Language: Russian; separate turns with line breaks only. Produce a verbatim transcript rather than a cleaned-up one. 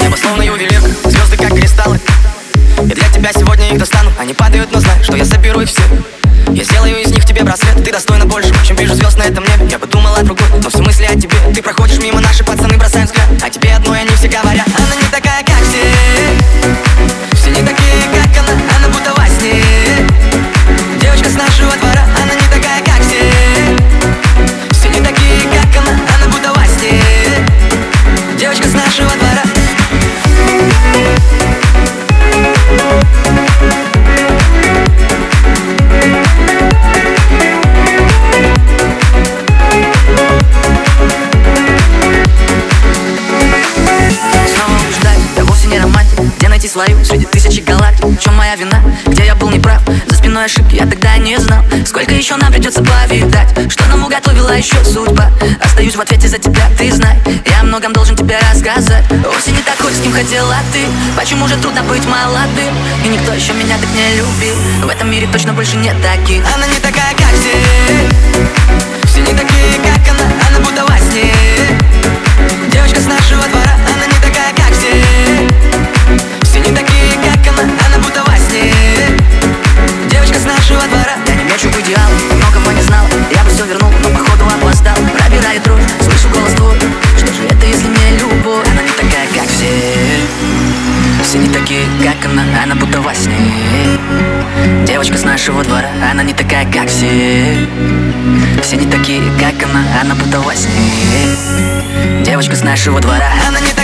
Небо словно ювелир, звезды как кристаллы. И для тебя сегодня их достану. Они падают, но знай, что я соберу их все. Я сделаю из них тебе браслет. Ты достойна больше, чем вижу звезд на этом небе. Я бы думал о другой, но все мысли о тебе. Ты проходишь мимо, наши пацаны бросают взгляд. А тебе одной они все говорят: она не такая, как все. Все не такие, как она, она будто во сне. Девочка с нашего двора, она не такая, как все. Все не такие, как она, она будто во сне. Девочка с нашего двора. Свою среди тысячи галактик. В чем моя вина? Где я был неправ? За спиной ошибки я тогда не знал. Сколько еще нам придется повидать? Что нам уготовила еще судьба? Остаюсь в ответе за тебя, ты знай. Я о многом должен тебе рассказать. Вовсе не такой, с кем хотела ты. Почему же трудно быть молодым? И никто еще меня так не любил. В этом мире точно больше нет таких. Она не такая, как все. Все не такие, как она, она будто во сне. Девочка с нашего двора, она не такая, как все. Все не такие, как она, она будто во сне. Девочка с нашего двора. Я не мечу в идеал, многого не знала. Я бы все вернул, но походу опоздал. Пробирает дрожь, слышу голос твой. Что же это, если не любовь? Она не такая, как все. Все не такие, как она, она будто во сне. Девочка с нашего двора, она не такая, как все. Все не такие, как она, она будто во сне. Девочка с нашего двора, она не такая.